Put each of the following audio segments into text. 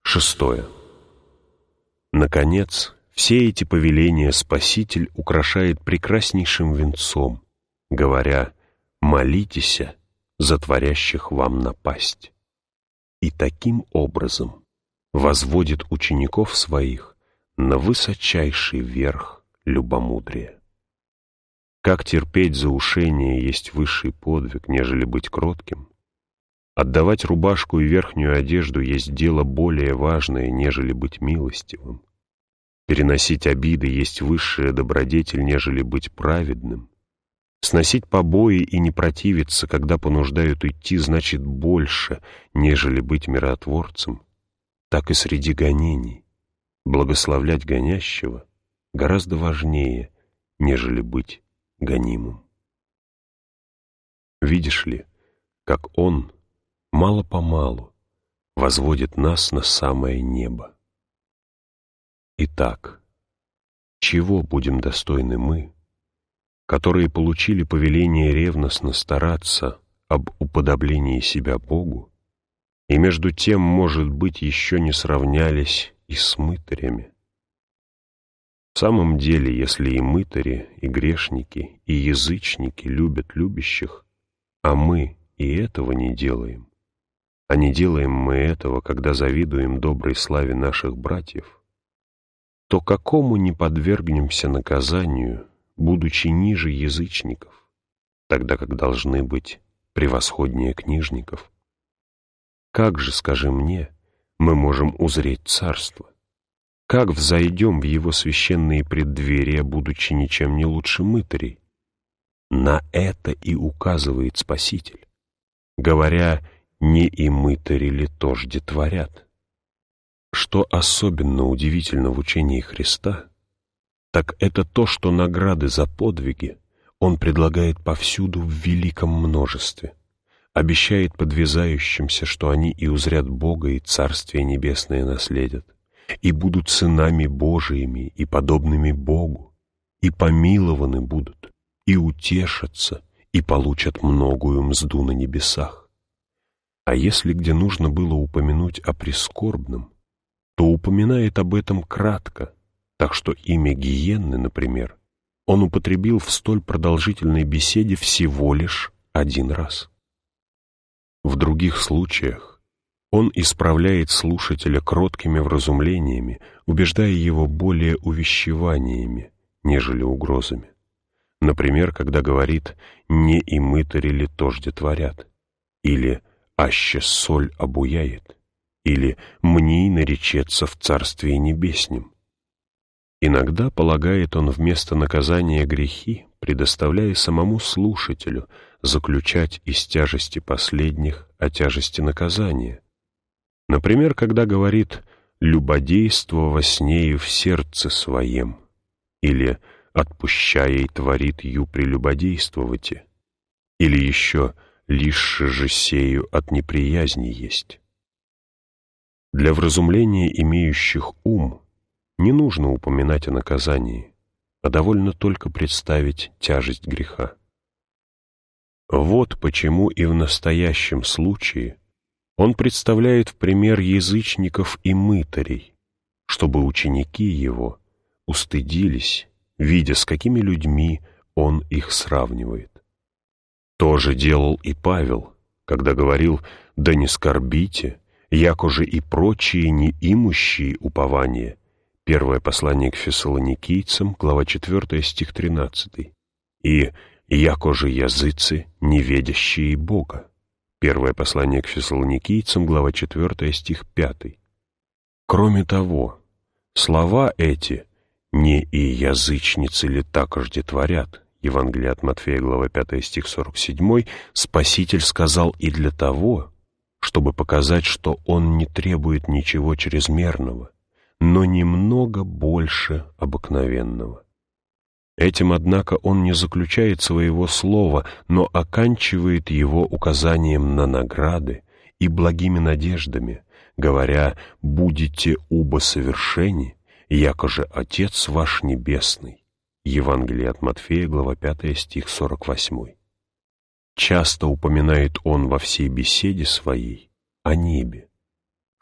Шестое. Наконец, все эти повеления Спаситель украшает прекраснейшим венцом, говоря: «Молитесь за творящих вам напасть». И таким образом возводит учеников своих на высочайший верх любомудрия. Как терпеть заушение есть высший подвиг, нежели быть кротким? Отдавать рубашку и верхнюю одежду есть дело более важное, нежели быть милостивым. Переносить обиды есть высшая добродетель, нежели быть праведным. Сносить побои и не противиться, когда понуждают идти, значит больше, нежели быть миротворцем. Так и среди гонений. Благословлять гонящего гораздо важнее, нежели быть гонимым. Видишь ли, как Он мало-помалу возводит нас на самое небо. Итак, чего будем достойны мы, которые получили повеление ревностно стараться об уподоблении себя Богу, и между тем, может быть, еще не сравнялись и с мытарями? В самом деле, если и мытари, и грешники, и язычники любят любящих, а мы и этого не делаем, а не делаем мы этого, когда завидуем доброй славе наших братьев, то какому не подвергнемся наказанию, будучи ниже язычников, тогда как должны быть превосходнее книжников? Как же, скажи мне, мы можем узреть царство? Как взойдем в его священные преддверия, будучи ничем не лучше мытарей? На это и указывает Спаситель, говоря: «Не и мытари ли тожде творят?» Что особенно удивительно в учении Христа, так это то, что награды за подвиги Он предлагает повсюду в великом множестве, обещает подвязающимся, что они и узрят Бога, и Царствие Небесное наследят, и будут сынами Божиими и подобными Богу, и помилованы будут, и утешатся, и получат многую мзду на небесах. А если где нужно было упомянуть о прискорбном, то упоминает об этом кратко, так что имя гиенны, например, он употребил в столь продолжительной беседе всего лишь один раз. В других случаях он исправляет слушателя кроткими вразумлениями, убеждая его более увещеваниями, нежели угрозами. Например, когда говорит: «Не и мытари ли тожде творят», или «Аще соль обуяет», или «Мней наречется в Царствии Небеснем». Иногда полагает он вместо наказания грехи, предоставляя самому слушателю заключать из тяжести последних о тяжести наказания. Например, когда говорит «любодейство во снею в сердце своем», или «отпущая и творит ю прелюбодействовати», или еще «лишь же сею от неприязни есть». Для вразумления имеющих ум не нужно упоминать о наказании, а довольно только представить тяжесть греха. Вот почему и в настоящем случае он представляет в пример язычников и мытарей, чтобы ученики его устыдились, видя, с какими людьми он их сравнивает. То же делал и Павел, когда говорил: «Да не скорбите, якоже и прочие неимущие упования». Первое послание к Фессалоникийцам, глава 4, стих 13. И «якоже языцы, неведящие Бога». Первое послание к Фессалоникийцам, глава 4, стих 5. Кроме того, слова эти «не и язычницы ли такожде творят» Евангелие от Матфея, глава 5, стих 47, Спаситель сказал и для того, чтобы показать, что Он не требует ничего чрезмерного, но немного больше обыкновенного. Этим, однако, Он не заключает своего слова, но оканчивает его указанием на награды и благими надеждами, говоря: «Будете убо совершенни, якоже Отец ваш Небесный». Евангелие от Матфея, глава 5, стих 48. Часто упоминает Он во всей беседе своей о небе,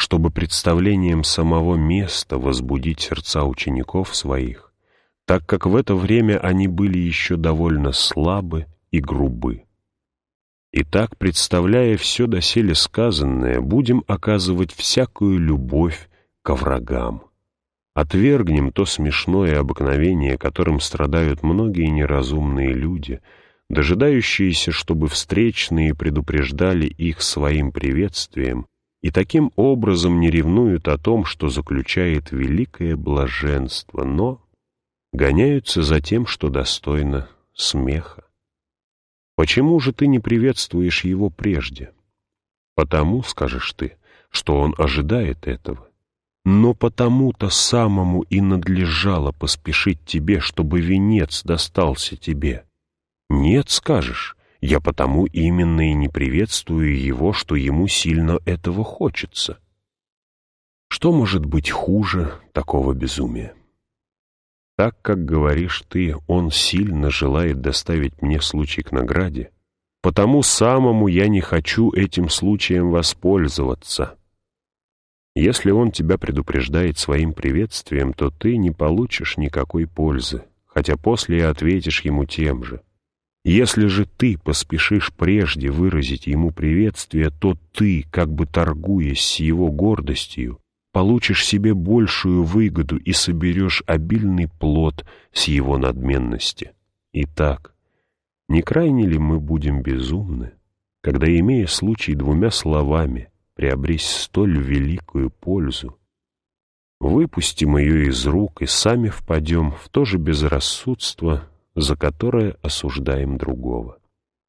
чтобы представлением самого места возбудить сердца учеников своих, так как в это время они были еще довольно слабы и грубы. Итак, представляя все доселе сказанное, будем оказывать всякую любовь ко врагам. Отвергнем то смешное обыкновение, которым страдают многие неразумные люди, дожидающиеся, чтобы встречные предупреждали их своим приветствием, и таким образом не ревнуют о том, что заключает великое блаженство, но гоняются за тем, что достойно смеха. Почему же ты не приветствуешь его прежде? Потому, скажешь ты, что он ожидает этого. Но потому-то самому и надлежало поспешить тебе, чтобы венец достался тебе. Нет, скажешь, я потому именно и не приветствую его, что ему сильно этого хочется. Что может быть хуже такого безумия? Так, как говоришь ты, он сильно желает доставить мне случай к награде, потому самому я не хочу этим случаем воспользоваться. Если он тебя предупреждает своим приветствием, то ты не получишь никакой пользы, хотя после и ответишь ему тем же. Если же ты поспешишь прежде выразить ему приветствие, то ты, как бы торгуясь с его гордостью, получишь себе большую выгоду и соберешь обильный плод с его надменности. Итак, не крайне ли мы будем безумны, когда, имея случай двумя словами приобрести столь великую пользу, выпустим ее из рук и сами впадем в то же безрассудство, за которое осуждаем другого?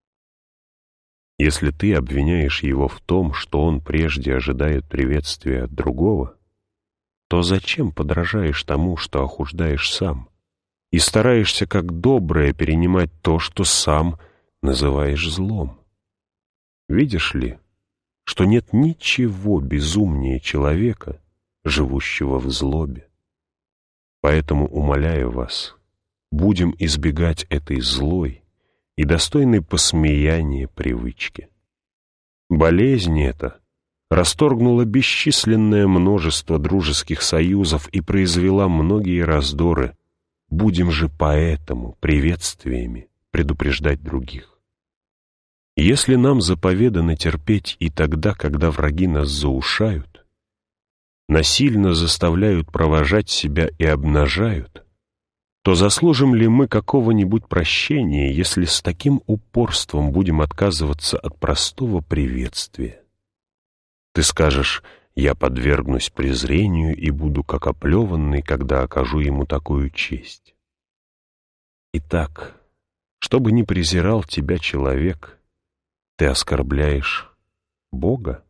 Если ты обвиняешь его в том, что он прежде ожидает приветствия от другого, то зачем подражаешь тому, что охуждаешь сам, и стараешься как доброе перенимать то, что сам называешь злом? Видишь ли, что нет ничего безумнее человека, живущего в злобе? Поэтому, умоляю вас, будем избегать этой злой и достойной посмеяния привычки. Болезнь эта расторгнула бесчисленное множество дружеских союзов и произвела многие раздоры. Будем же поэтому приветствиями предупреждать других. Если нам заповедано терпеть и тогда, когда враги нас заушают, насильно заставляют провожать себя и обнажают, то заслужим ли мы какого-нибудь прощения, если с таким упорством будем отказываться от простого приветствия? Ты скажешь: я подвергнусь презрению и буду как оплеванный, когда окажу ему такую честь. Итак, чтобы не презирал тебя человек, ты оскорбляешь Бога?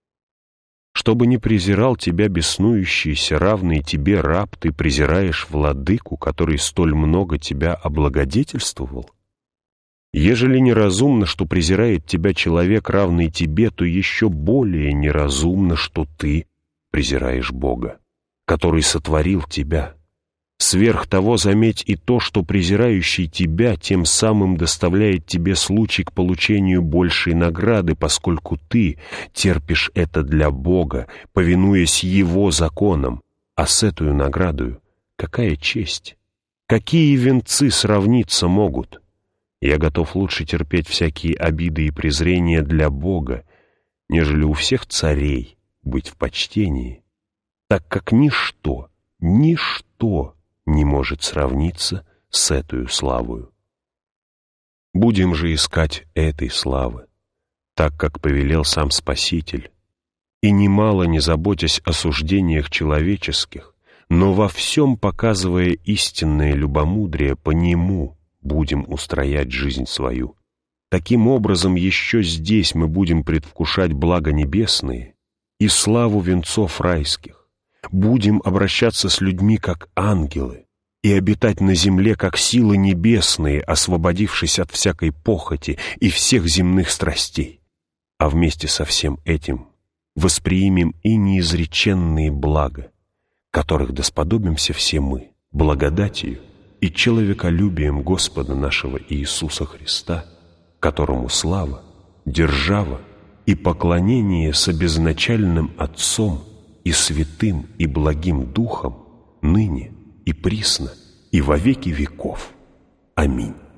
Чтобы не презирал тебя беснующийся, равный тебе раб, ты презираешь владыку, который столь много тебя облагодетельствовал? Ежели неразумно, что презирает тебя человек, равный тебе, то еще более неразумно, что ты презираешь Бога, который сотворил тебя. Сверх того, заметь и то, что презирающий тебя тем самым доставляет тебе случай к получению большей награды, поскольку ты терпишь это для Бога, повинуясь Его законам, а с этою наградою какая честь? Какие венцы сравниться могут? Я готов лучше терпеть всякие обиды и презрения для Бога, нежели у всех царей быть в почтении, так как ничто не может сравниться с этою славою. Будем же искать этой славы, так как повелел сам Спаситель, и немало не заботясь о суждениях человеческих, но во всем показывая истинное любомудрие, по нему будем устроять жизнь свою. Таким образом, еще здесь мы будем предвкушать блага небесные и славу венцов райских. Будем обращаться с людьми, как ангелы, и обитать на земле, как силы небесные, освободившись от всякой похоти и всех земных страстей. А вместе со всем этим восприимем и неизреченные блага, которых досподобимся все мы, благодатью и человеколюбием Господа нашего Иисуса Христа, которому слава, держава и поклонение с обезначальным Отцом и Святым и Благим Духом, ныне и присно, и во веки веков. Аминь.